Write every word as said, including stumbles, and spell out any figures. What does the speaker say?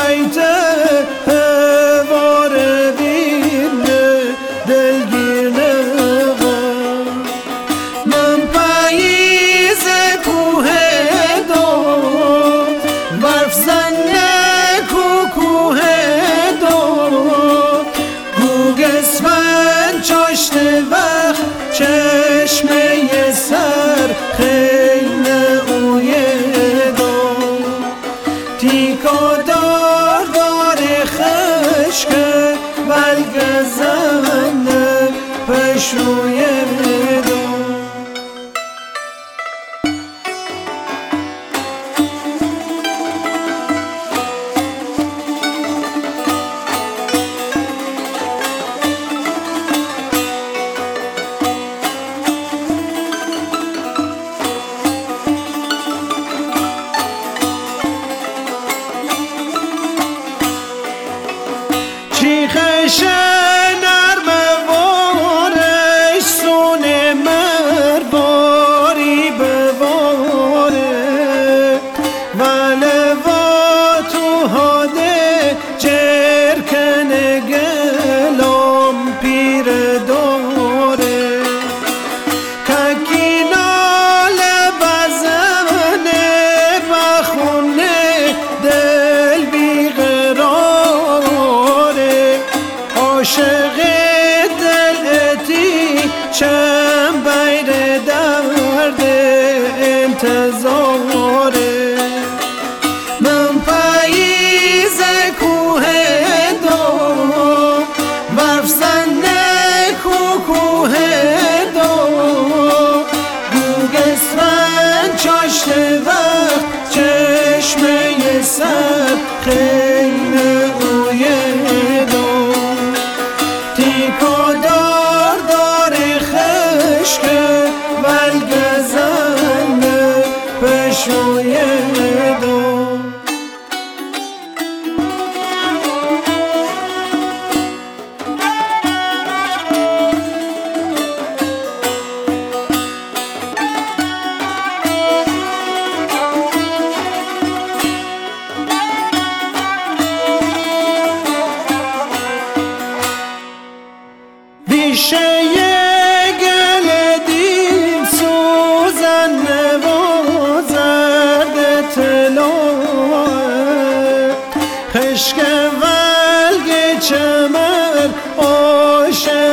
بیته هواره بینه دلگیر نغم من پاییز کوه داد برف زنه کو کوه داد گوگسفند چاشته وقت چشمه سر خیلی اویه داد تیکا دار دار خشکه بلگ زنه پشویه داد چیخش نرم وارش سونه مرباری بواره وله و تو هاده جرکن گلام پیر داره ککینال بزنه و خونه دل بیقراره عاشق دل اتی چم بیر درد انتظاره من پاییز کوه دو برف زنه کو کوه دو گوگسفند چاشته وقت چشمه سر خیلی اویه دو تیکا دار دار خشکه بلگ زنه پشویه دو بیشه گل دیم سوزن و زرد طلوع خشک ولگ چمر عاشق